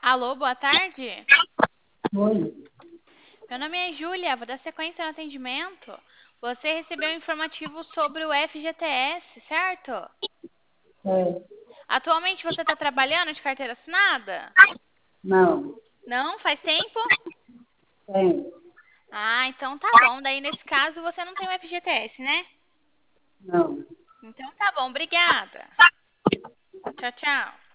Alô, boa tarde. Oi. Meu nome é Júlia, vou dar sequência no atendimento. Você recebeu um informativo sobre o FGTS, certo? É, Atualmente você está trabalhando de carteira assinada? não, Não? Faz tempo? tem, Ah, então tá bom. Daí nesse caso você não tem o FGTS, né? não. Então tá bom, obrigada. Tchau, tchau.